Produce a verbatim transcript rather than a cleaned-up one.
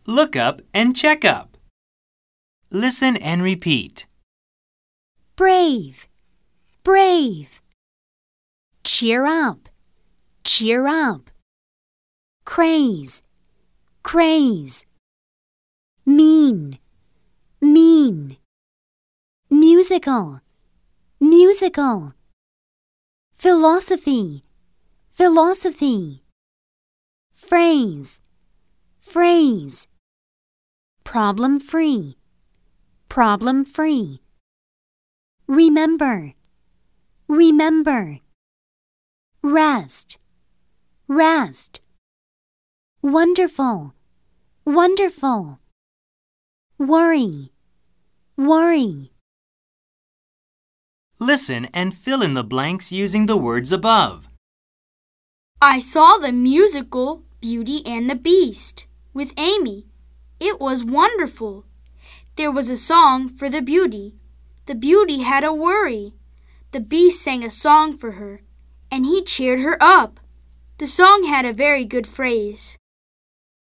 Look up and check up. Listen and repeat. Brave, brave. Cheer up, cheer up. Craze, craze. Mean, mean. Musical, musical. Philosophy, philosophy. Phrase, phrase. Problem-free, problem-free. Remember, remember. Rest, rest. Wonderful, wonderful. Worry, worry. Listen and fill in the blanks using the words above. I saw the musical Beauty and the Beast with Amy. It was wonderful. There was a song for the beauty. The beauty had a worry. The Beast sang a song for her, and he cheered her up. The song had a very good phrase.